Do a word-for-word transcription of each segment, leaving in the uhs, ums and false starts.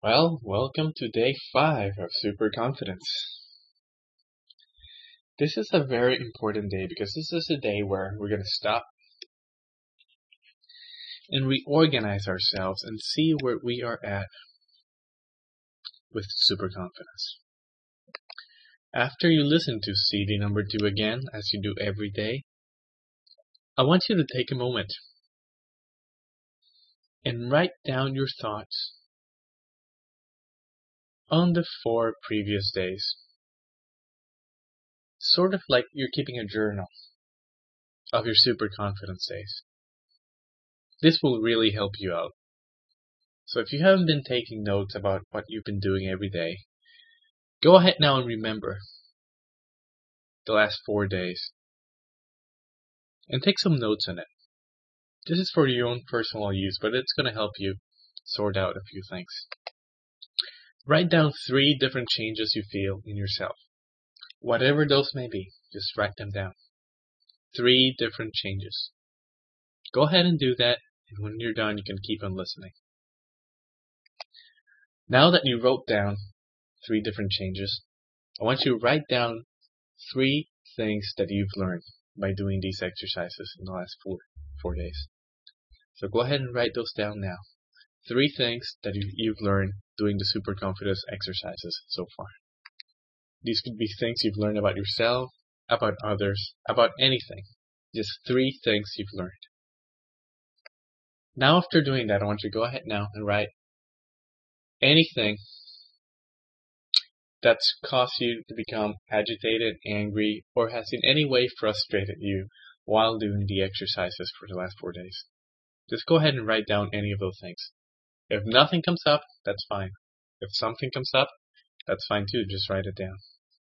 Well, welcome to day five of Super Confidence. This is a very important day because this is a day where we're going to stop and reorganize ourselves and see where we are at with Super Confidence. After you listen to C D number two again, as you do every day, I want you to take a moment and write down your thoughts on the four previous days. Sort of like you're keeping a journal of your Super Confidence days. This will really help you out. So if you haven't been taking notes about what you've been doing every day, go ahead now and remember the last four days and take some notes on it. This is for your own personal use, but it's going to help you sort out a few things. Write down three different changes you feel in yourself. Whatever those may be, just write them down. Three different changes. Go ahead and do that, and when you're done, you can keep on listening. Now that you wrote down three different changes, I want you to write down three things that you've learned by doing these exercises in the last four, four days. So go ahead and write those down now. Three things that you, you've learned doing the Super Confidence exercises so far. These could be things you've learned about yourself, about others, about anything. Just three things you've learned. Now after doing that, I want you to go ahead now and write anything that's caused you to become agitated, angry, or has in any way frustrated you while doing the exercises for the last four days. Just go ahead and write down any of those things. If nothing comes up, that's fine. If something comes up, that's fine too. Just write it down.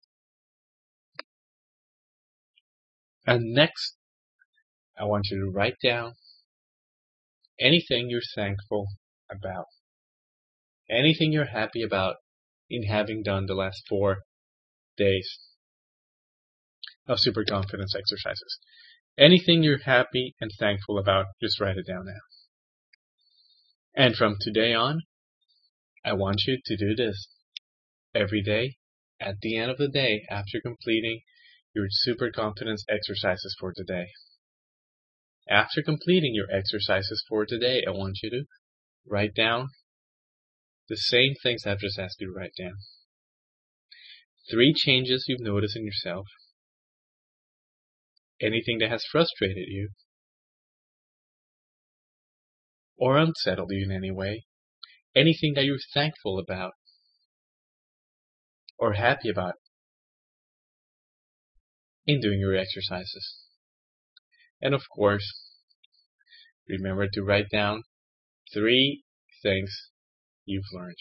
And next, I want you to write down anything you're thankful about. Anything you're happy about in having done the last four days of Super Confidence exercises. Anything you're happy and thankful about, just write it down now. And from today on, I want you to do this every day at the end of the day after completing your Super Confidence exercises for today. After completing your exercises for today, I want you to write down the same things I've just asked you to write down. Three changes you've noticed in yourself. Anything that has frustrated you or unsettled you in any way. Anything that you're thankful about or happy about in doing your exercises. And of course, remember to write down three things you've learned.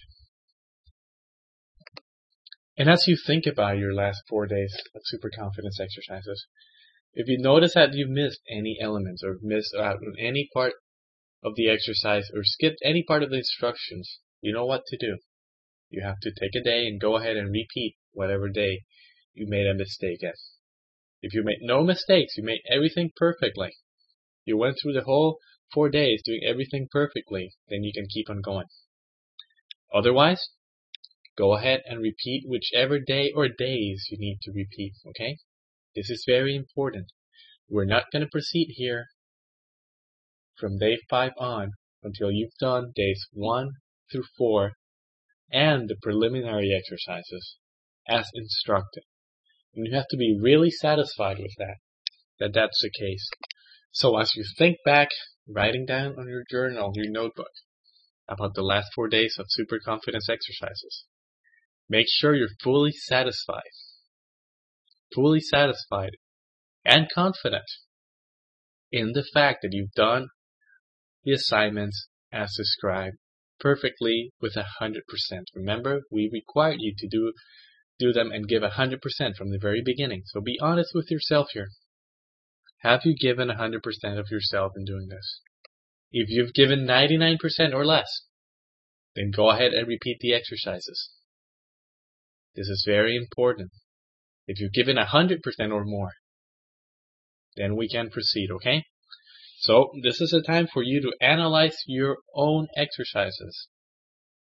And as you think about your last four days of Super Confidence exercises, if you notice that you've missed any elements or missed out on any part of the exercise or skipped any part of the instructions, you know what to do. You have to take a day and go ahead and repeat whatever day you made a mistake at. If you made no mistakes, you made everything perfectly, you went through the whole four days doing everything perfectly, then you can keep on going. Otherwise, go ahead and repeat whichever day or days you need to repeat, okay? This is very important. We're not going to proceed here from day five on until you've done days one through four and the preliminary exercises as instructed. And you have to be really satisfied with that, that that's the case. So as you think back, writing down on your journal, your notebook, about the last four days of Super Confidence exercises, make sure you're fully satisfied, fully satisfied and confident in the fact that you've done the assignments as described perfectly with a hundred percent. Remember, we required you to do do them and give a hundred percent from the very beginning. So be honest with yourself here. Have you given a hundred percent of yourself in doing this? If you've given ninety-nine percent or less, then go ahead and repeat the exercises. This is very important. If you've given a hundred percent or more, then we can proceed, okay? So this is a time for you to analyze your own exercises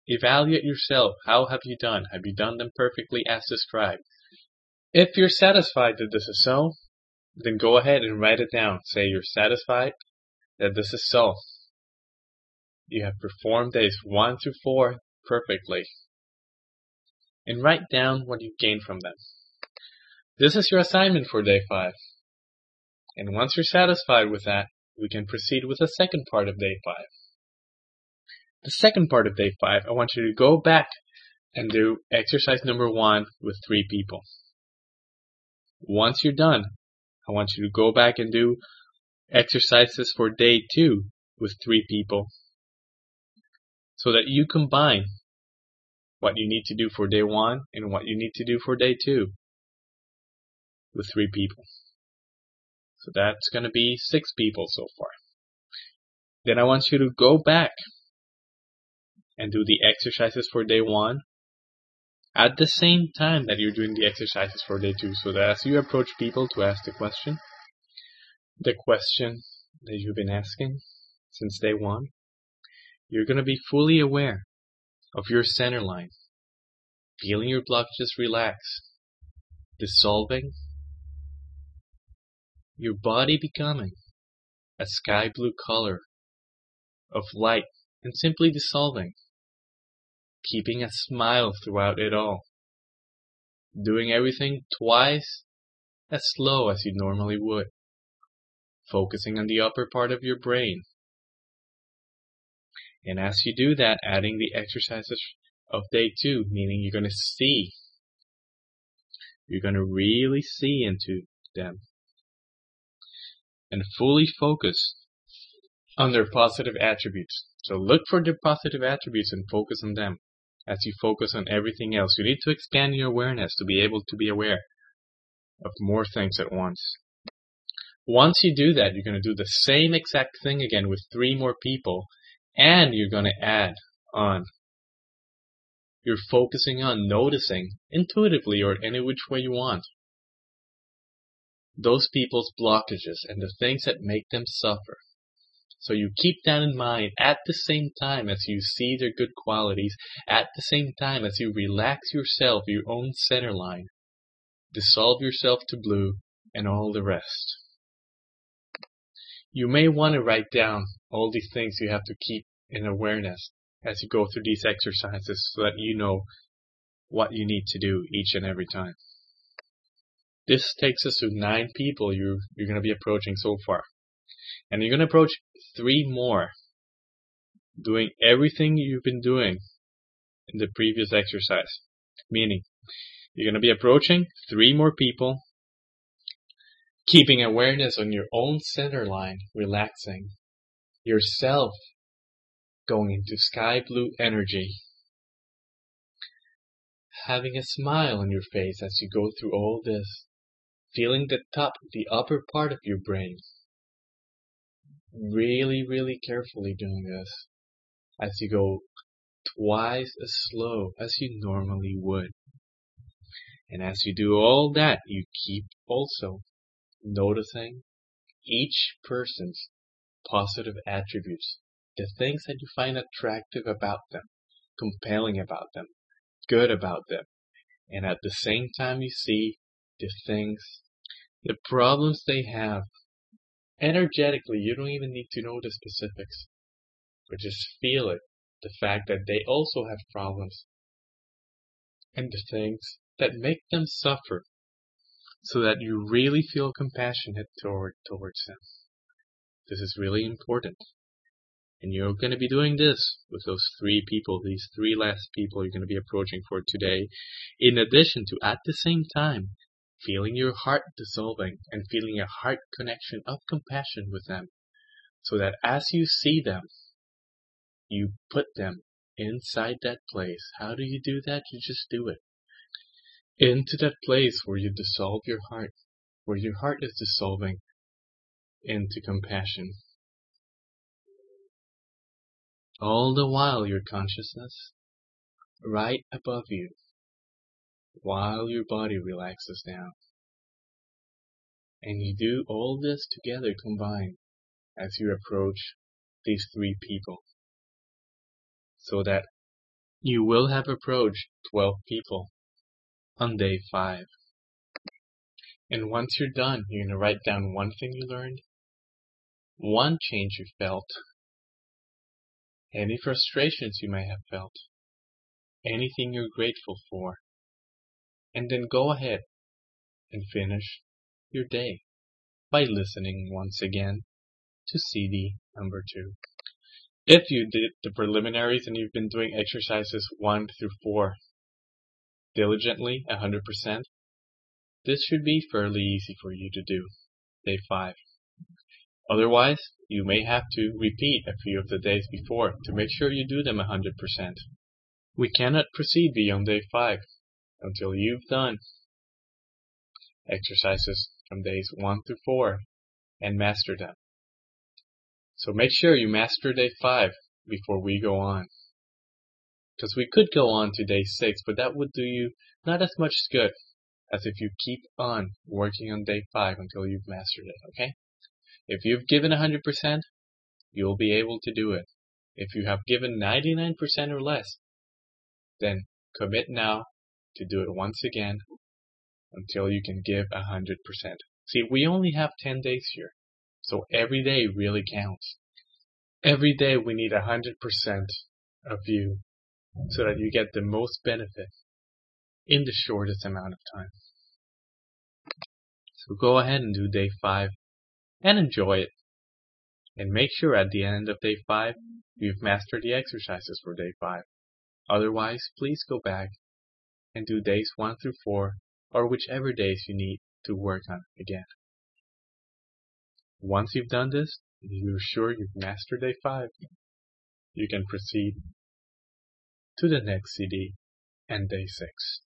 Evaluate yourself. How have you done? Have you done them perfectly as described? If you're satisfied that this is so, then go ahead and write it down. Say you're satisfied that this is so. You have performed days one through four perfectly. And write down what you gained from them. This is your assignment for day five. And once you're satisfied with that, we can proceed with the second part of day five. The second part of day five, I want you to go back and do exercise number one with three people. Once you're done, I want you to go back and do exercises for day two with three people, so that you combine what you need to do for day one and what you need to do for day two with three people. So that's going to be six people so far. Then I want you to go back and do the exercises for day one at the same time that you're doing the exercises for day two, so that as you approach people to ask the question, the question that you've been asking since day one, you're going to be fully aware of your center line, feeling your blockages relax, dissolving, your body becoming a sky blue color of light and simply dissolving, keeping a smile throughout it all, doing everything twice as slow as you normally would, focusing on the upper part of your brain. And as you do that, adding the exercises of day two, meaning you're going to see, you're going to really see into them and fully focus on their positive attributes. So look for their positive attributes and focus on them as you focus on everything else. You need to expand your awareness to be able to be aware of more things at once. Once you do that, you're going to do the same exact thing again with three more people, and you're going to add on. You're focusing on noticing intuitively or any which way you want those people's blockages and the things that make them suffer. So you keep that in mind at the same time as you see their good qualities, at the same time as you relax yourself, your own center line, dissolve yourself to blue, and all the rest. You may want to write down all these things you have to keep in awareness as you go through these exercises so that you know what you need to do each and every time. This takes us to nine people you're, you're going to be approaching so far. And you're going to approach three more, doing everything you've been doing in the previous exercise. Meaning, you're going to be approaching three more people, keeping awareness on your own center line, relaxing, yourself going into sky blue energy, having a smile on your face as you go through all this, feeling the top, the upper part of your brain. Really, really carefully doing this as you go twice as slow as you normally would. And as you do all that, you keep also noticing each person's positive attributes, the things that you find attractive about them, compelling about them, good about them. And at the same time you see the things, the problems they have. Energetically, you don't even need to know the specifics, but just feel it, the fact that they also have problems, and the things that make them suffer, so that you really feel compassionate toward, towards them. This is really important. And you're going to be doing this with those three people, these three last people you're going to be approaching for today, in addition to, at the same time, feeling your heart dissolving and feeling a heart connection of compassion with them, so that as you see them, you put them inside that place. How do you do that? You just do it. Into that place where you dissolve your heart, where your heart is dissolving into compassion. All the while your consciousness right above you, while your body relaxes down. And you do all this together combined as you approach these three people, so that You will have approached twelve people on day five. And once you're done, you're going to write down one thing you learned, one change you felt, any frustrations you may have felt, anything you're grateful for, and then go ahead and finish your day by listening once again to C D number two. If you did the preliminaries and you've been doing exercises one through four diligently, one hundred percent, this should be fairly easy for you to do, day five. Otherwise, you may have to repeat a few of the days before to make sure you do them one hundred percent. We cannot proceed beyond day five until you've done exercises from days one through four and master them. So make sure you master day five before we go on. Because we could go on to day six, but that would do you not as much good as if you keep on working on day five until you've mastered it, okay? If you've given one hundred percent, you'll be able to do it. If you have given ninety-nine percent or less, then commit now to do it once again until you can give one hundred percent. See, we only have ten days here, so every day really counts. Every day we need one hundred percent of you so that you get the most benefit in the shortest amount of time. So go ahead and do day five and enjoy it. And make sure at the end of day five, you've mastered the exercises for day five. Otherwise, please go back and do days one through four, or whichever days you need to work on it again. Once you've done this, and you're sure you've mastered day five, you can proceed to the next C D and day six.